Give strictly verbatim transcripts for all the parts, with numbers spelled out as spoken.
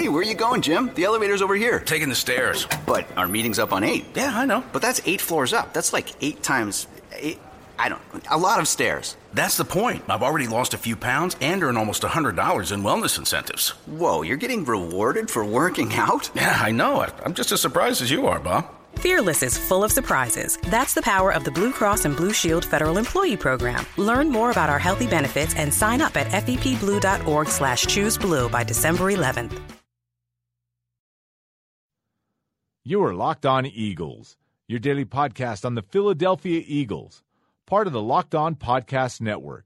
Hey, where are you going, Jim? The elevator's over here. Taking the stairs. But our meeting's up on eight. Yeah, I know. But that's eight floors up. That's like eight times eight. I don't, a lot of stairs. That's the point. I've already lost a few pounds and earned almost one hundred dollars in wellness incentives. Whoa, you're getting rewarded for working out? Yeah, I know. I'm just as surprised as you are, Bob. Fearless is full of surprises. That's the power of the Blue Cross and Blue Shield Federal Employee Program. Learn more about our healthy benefits and sign up at fepblue.org slash choose blue by December eleventh. You are Locked On Eagles, your daily podcast on the Philadelphia Eagles, part of the Locked On Podcast Network.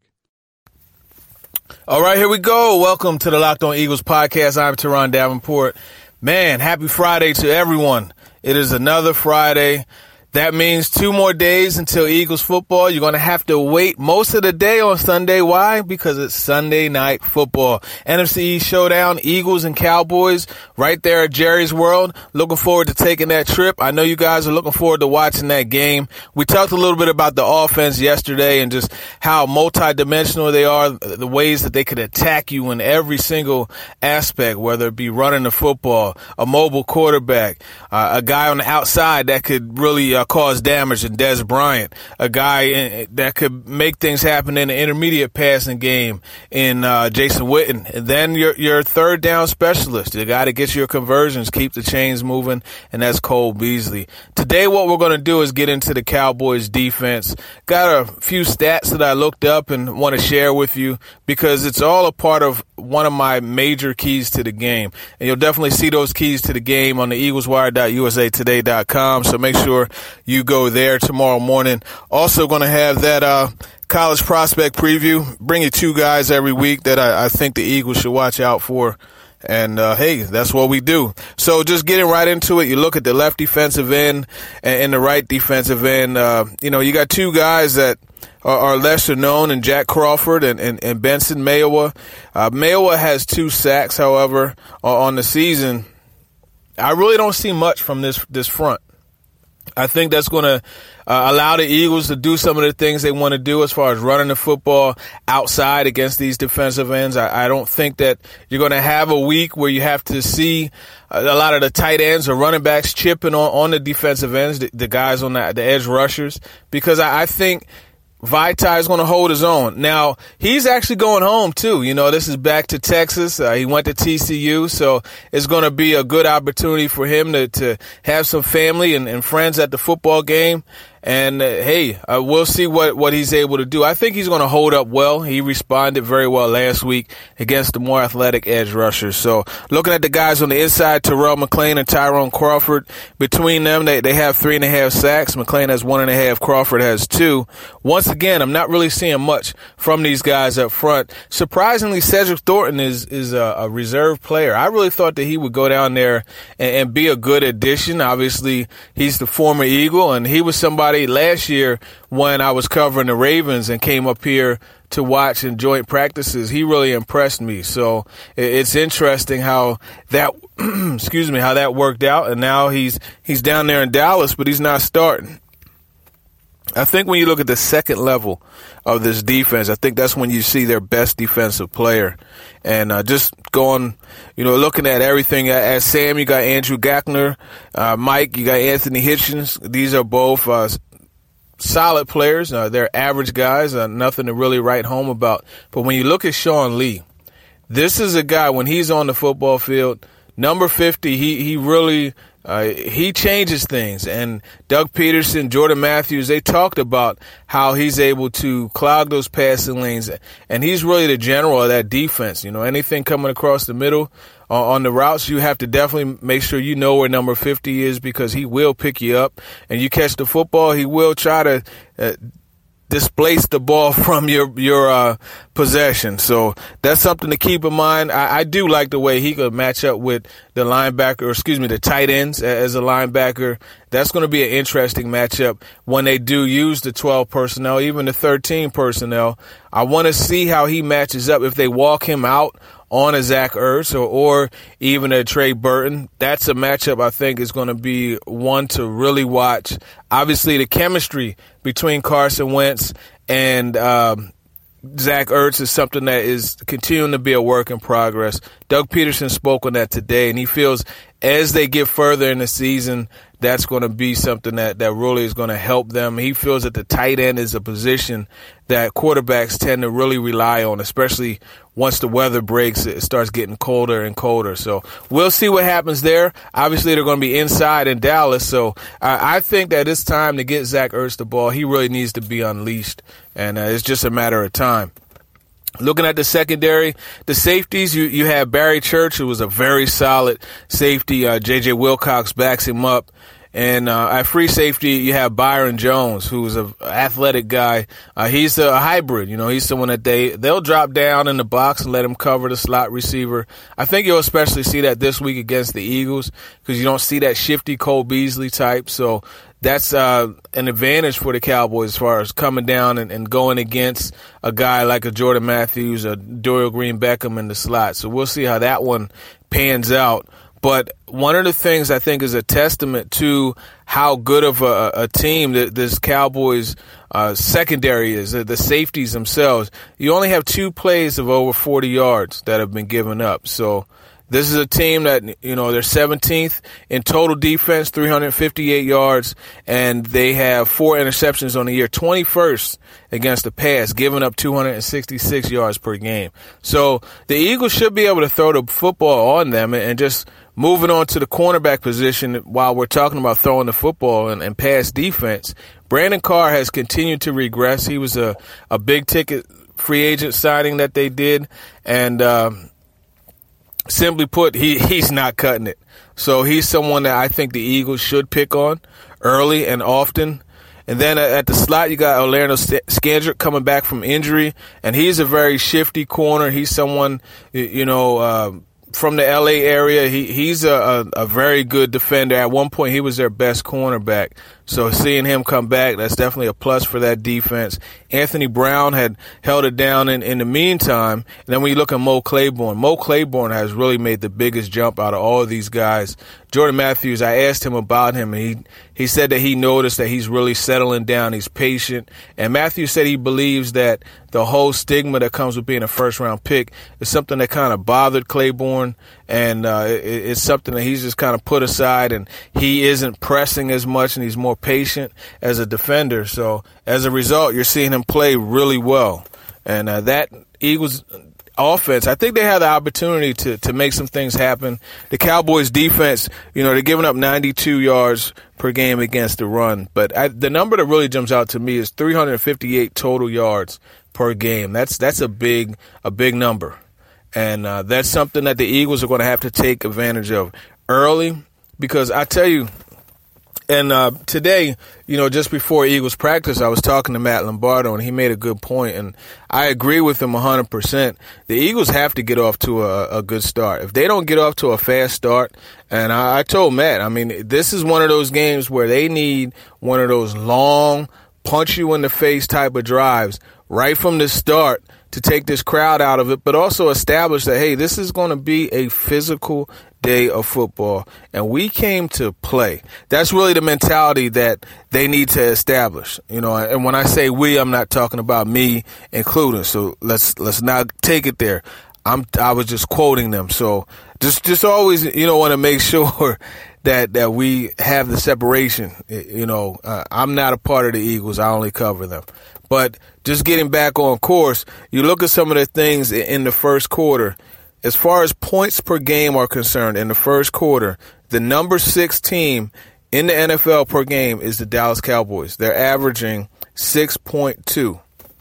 All right, here we go. Welcome to the Locked On Eagles podcast. I'm Teron Davenport. Man, happy Friday to everyone. It is another Friday. That means two more days until Eagles football. You're going to have to wait most of the day on Sunday. Why? Because it's Sunday night football. N F C East Showdown, Eagles and Cowboys right there at Jerry's World. Looking forward to taking that trip. I know you guys are looking forward to watching that game. We talked a little bit about the offense yesterday and just how multidimensional they are, the ways that they could attack you in every single aspect, whether it be running the football, a mobile quarterback, uh, a guy on the outside that could really uh, cause damage in Dez Bryant, a guy in, that could make things happen in the intermediate passing game in uh, Jason Witten. And then your your third down specialist, the guy that gets your conversions, keep the chains moving, and that's Cole Beasley. Today what we're going to do is get into the Cowboys defense. Got a few stats that I looked up and want to share with you because it's all a part of one of my major keys to the game. And you'll definitely see those keys to the game on the eagles wire dot u s a today dot com, so make sure you go there tomorrow morning. Also going to have that uh, college prospect preview. Bring you two guys every week that I, I think the Eagles should watch out for. And, uh, hey, that's what we do. So just getting right into it, you look at the left defensive end and, and the right defensive end. Uh, you know, you got two guys that are, are lesser known in Jack Crawford and, and, and Benson Mayowa. Uh, Mayowa has two sacks, however, on the season. I really don't see much from this this front. I think that's going to uh, allow the Eagles to do some of the things they want to do as far as running the football outside against these defensive ends. I, I don't think that you're going to have a week where you have to see a, a lot of the tight ends or running backs chipping on, on the defensive ends, the, the guys on the, the edge rushers, because I, I think Vaitai is going to hold his own. Now, he's actually going home, too. You know, this is back to Texas. Uh, he went to T C U, so it's going to be a good opportunity for him to, to have some family and, and friends at the football game. And, uh, hey, uh, we'll see what, what he's able to do. I think he's going to hold up well. He responded very well last week against the more athletic edge rushers. So looking at the guys on the inside, Terrell McClain and Tyrone Crawford, between them, they, they have three and a half sacks. McClain has one and a half. Crawford has two. Once again, I'm not really seeing much from these guys up front. Surprisingly, Cedric Thornton is, is a, a reserve player. I really thought that he would go down there and, and be a good addition. Obviously, he's the former Eagle, and he was somebody last year when I was covering the Ravens and came up here to watch in joint practices. He really impressed me. So it's interesting how that, excuse me, how that worked out. And now he's, he's down there in Dallas, but he's not starting. I think when you look at the second level of this defense, I think that's when you see their best defensive player. And uh, just going, you know, looking at everything, at Sam, you got Andrew Gackner. Uh, Mike, you got Anthony Hitchens. These are both uh, solid players. Uh, they're average guys, uh, nothing to really write home about. But when you look at Sean Lee, this is a guy, when he's on the football field, number fifty, he, he really uh, he changes things. And Doug Peterson, Jordan Matthews, they talked about how he's able to clog those passing lanes. And he's really the general of that defense. You know, anything coming across the middle uh, on the routes, you have to definitely make sure you know where number fifty is, because he will pick you up. And you catch the football, he will try to uh, displace the ball from your your uh, possession. So that's something to keep in mind. I, I do like the way he could match up with the linebacker, or excuse me, the tight ends as a linebacker. That's going to be an interesting matchup when they do use the twelve personnel, even the thirteen personnel. I want to see how he matches up. If they walk him out on a Zach Ertz or, or even a Trey Burton, that's a matchup I think is going to be one to really watch. Obviously, the chemistry between Carson Wentz and um, Zach Ertz is something that is continuing to be a work in progress. Doug Peterson spoke on that today, and he feels as they get further in the season, that's going to be something that, that really is going to help them. He feels that the tight end is a position that quarterbacks tend to really rely on, especially once the weather breaks, it starts getting colder and colder. So we'll see what happens there. Obviously, they're going to be inside in Dallas. So I, I think that it's time to get Zach Ertz the ball. He really needs to be unleashed, and uh, it's just a matter of time. Looking at the secondary, the safeties, you, you have Barry Church, who was a very solid safety. Uh, J J. Wilcox backs him up. And uh, at free safety, you have Byron Jones, who's an athletic guy. Uh, he's a hybrid. You know, he's someone that they, they'll drop down in the box and let him cover the slot receiver. I think you'll especially see that this week against the Eagles because you don't see that shifty Cole Beasley type. So that's uh, an advantage for the Cowboys as far as coming down and, and going against a guy like a Jordan Matthews or Dorial Green-Beckham in the slot. So we'll see how that one pans out. But one of the things I think is a testament to how good of a, a team that this Cowboys uh, secondary is, the safeties themselves. You only have two plays of over forty yards that have been given up. So this is a team that, you know, they're seventeenth in total defense, three hundred fifty-eight yards, and they have four interceptions on the year, twenty-first against the pass, giving up two hundred sixty-six yards per game. So the Eagles should be able to throw the football on them and just moving on to the cornerback position while we're talking about throwing the football and, and pass defense. Brandon Carr has continued to regress. He was a, a big-ticket free agent signing that they did, and um, simply put, he, he's not cutting it. So he's someone that I think the Eagles should pick on early and often. And then at the slot, you got Orlando Scandrick coming back from injury, and he's a very shifty corner. He's someone, you know, uh, from the L A area. He he's a, a, a very good defender. At one point, he was their best cornerback. So seeing him come back, that's definitely a plus for that defense. Anthony Brown had held it down in, in the meantime. And then when you look at Mo Claiborne, Mo Claiborne has really made the biggest jump out of all of these guys. Jordan Matthews, I asked him about him, and he, he said that he noticed that he's really settling down. He's patient. And Matthews said he believes that the whole stigma that comes with being a first-round pick is something that kind of bothered Claiborne, and uh, it, it's something that he's just kind of put aside, and he isn't pressing as much, and he's more patient as a defender. So as a result, you're seeing him play really well. And uh, that Eagles offense, I think they have the opportunity to, to make some things happen. The Cowboys defense, you know, they're giving up ninety-two yards per game against the run. But I, the number that really jumps out to me is three hundred fifty-eight total yards per game. That's that's a big a big number. And uh, that's something that the Eagles are going to have to take advantage of early, because I tell you, and uh, today, you know, just before Eagles practice, I was talking to Matt Lombardo, and he made a good point, and I agree with him one hundred percent. The Eagles have to get off to a, a good start. If they don't get off to a fast start, and I, I told Matt, I mean, this is one of those games where they need one of those long, punch-you-in-the-face type of drives right from the start to take this crowd out of it, but also establish that, hey, this is going to be a physical day of football, and we came to play. That's really the mentality that they need to establish. You know, and when I say we, I'm not talking about me including. So let's let's not take it there. I'm I was just quoting them. So just just always, you know, want to make sure that that we have the separation. You know, uh, I'm not a part of the Eagles. I only cover them. But just getting back on course, you look at some of the things in the first quarter. As far as points per game are concerned, in the first quarter, the number six team in the N F L per game is the Dallas Cowboys. They're averaging six point two.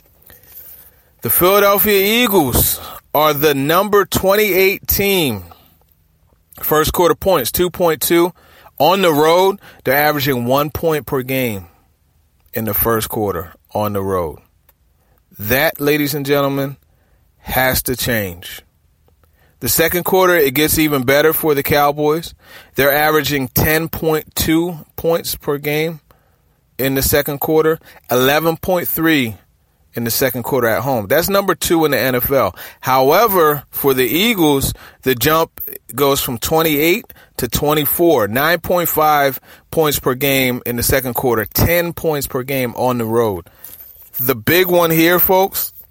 The Philadelphia Eagles are the number twenty-eight team. First quarter points, two point two. On the road, they're averaging one point per game in the first quarter on the road. That, ladies and gentlemen, has to change. The second quarter, it gets even better for the Cowboys. They're averaging ten point two points per game in the second quarter, eleven point three in the second quarter at home. That's number two in the N F L. However, for the Eagles, the jump goes from twenty-eight to twenty-four, nine point five points per game in the second quarter, ten points per game on the road. The big one here, folks,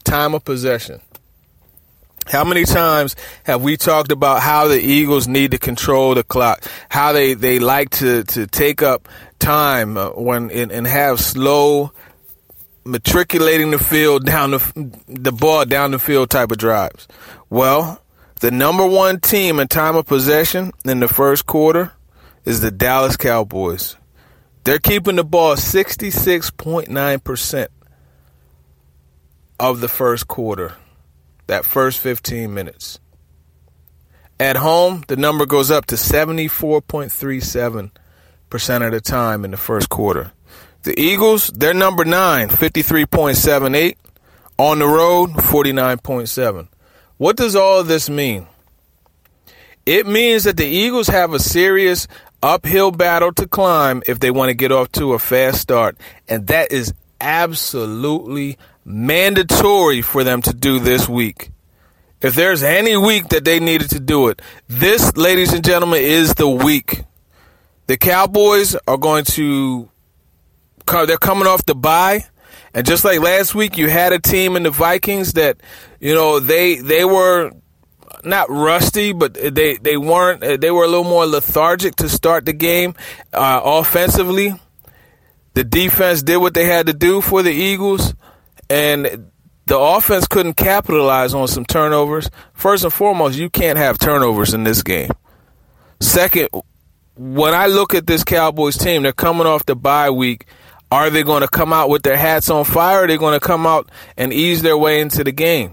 time of possession. How many times have we talked about how the Eagles need to control the clock, how they, they like to, to take up time uh, when and, and have slow matriculating the field down the, the ball down the field type of drives? Well, the number one team in time of possession in the first quarter is the Dallas Cowboys. They're keeping the ball sixty-six point nine percent of the first quarter. That first fifteen minutes. At home, the number goes up to seventy-four point three seven percent of the time in the first quarter. The Eagles, they're number nine, fifty-three point seven eight. On the road, forty-nine point seven. What does all of this mean? It means that the Eagles have a serious uphill battle to climb if they want to get off to a fast start. And that is absolutely mandatory for them to do this week. If there's any week that they needed to do it, this, ladies and gentlemen, is the week. The Cowboys are going to, they're coming off the bye. And just like last week, you had a team in the Vikings that, you know, they they were not rusty, but they, they weren't, they were a little more lethargic to start the game uh, offensively. The defense did what they had to do for the Eagles. And the offense couldn't capitalize on some turnovers. First and foremost, you can't have turnovers in this game. Second, when I look at this Cowboys team, they're coming off the bye week. Are they going to come out with their hats on fire, or are they going to come out and ease their way into the game?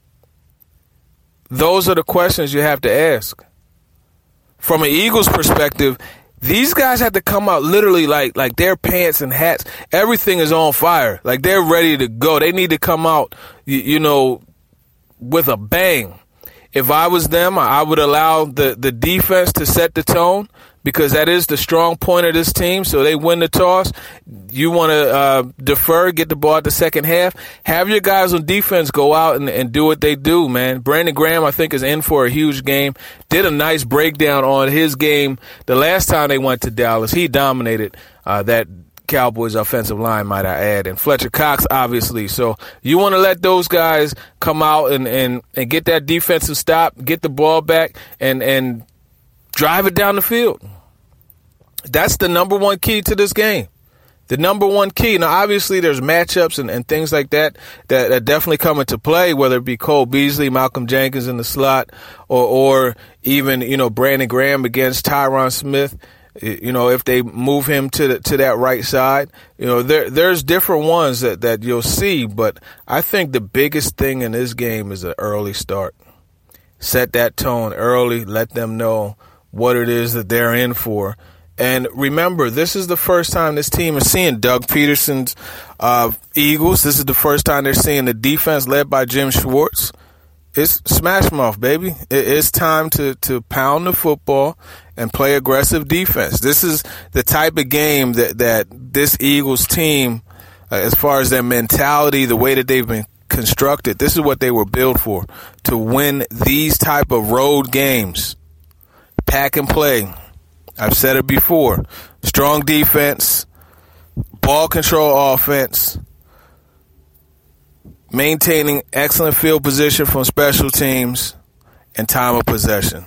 Those are the questions you have to ask. From an Eagles perspective, these guys have to come out literally like like their pants and hats. Everything is on fire. Like they're ready to go. They need to come out, you, you know, with a bang. If I was them, I would allow the, the defense to set the tone, because that is the strong point of this team. So they win the toss. You want to uh, defer, get the ball at the second half. Have your guys on defense go out and, and do what they do, man. Brandon Graham, I think, is in for a huge game. Did a nice breakdown on his game the last time they went to Dallas. He dominated uh, that Cowboys offensive line, might I add, and Fletcher Cox, obviously. So you want to let those guys come out and, and, and get that defensive stop, get the ball back, and, and drive it down the field. That's the number one key to this game. The number one key. Now, obviously, there's matchups and, and things like that, that that definitely come into play, whether it be Cole Beasley, Malcolm Jenkins in the slot, or, or even, you know, Brandon Graham against Tyron Smith. You know, if they move him to the, to that right side, you know, there there's different ones that, that you'll see. But I think the biggest thing in this game is an early start. Set that tone early. Let them know what it is that they're in for. And remember, this is the first time this team is seeing Doug Peterson's uh, Eagles. This is the first time they're seeing the defense led by Jim Schwartz. It's smash mouth, baby. It's time to, to pound the football and play aggressive defense. This is the type of game that, that this Eagles team, uh, as far as their mentality, the way that they've been constructed, this is what they were built for, to win these type of road games. Pack and play. I've said it before. Strong defense, ball control offense, maintaining excellent field position from special teams, and time of possession.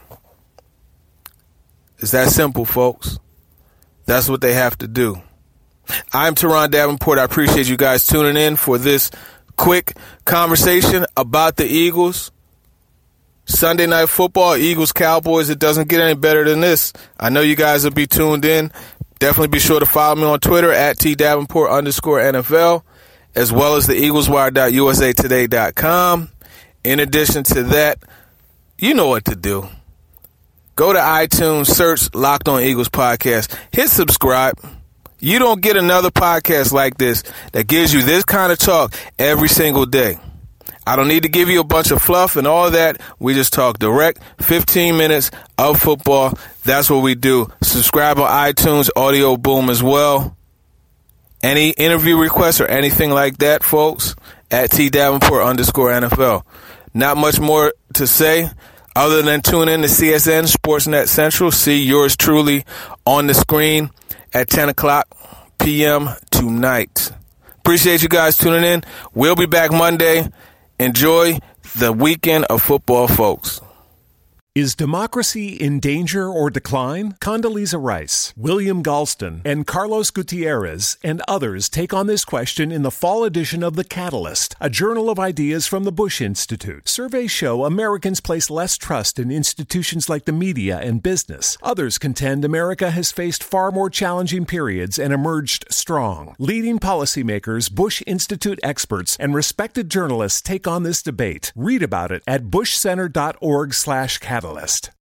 It's that simple, folks. That's what they have to do. I'm Teron Davenport. I appreciate you guys tuning in for this quick conversation about the Eagles. Sunday Night Football, Eagles, Cowboys. It doesn't get any better than this. I know you guys will be tuned in. Definitely be sure to follow me on Twitter at tdavenport underscore NFL, as well as the eagleswire dot u s a today dot com. In addition to that, you know what to do. Go to iTunes, search Locked On Eagles Podcast. Hit subscribe. You don't get another podcast like this that gives you this kind of talk every single day. I don't need to give you a bunch of fluff and all that. We just talk direct, fifteen minutes of football. That's what we do. Subscribe on iTunes, Audio Boom as well. Any interview requests or anything like that, folks, at tdavenport underscore NFL. Not much more to say other than tune in to C S N Sportsnet Central. See yours truly on the screen at ten o'clock p.m. tonight. Appreciate you guys tuning in. We'll be back Monday. Enjoy the weekend of football, folks. Is democracy in danger or decline? Condoleezza Rice, William Galston, and Carlos Gutierrez and others take on this question in the fall edition of The Catalyst, a journal of ideas from the Bush Institute. Surveys show Americans place less trust in institutions like the media and business. Others contend America has faced far more challenging periods and emerged strong. Leading policymakers, Bush Institute experts, and respected journalists take on this debate. Read about it at bushcenter.org slash catalyst.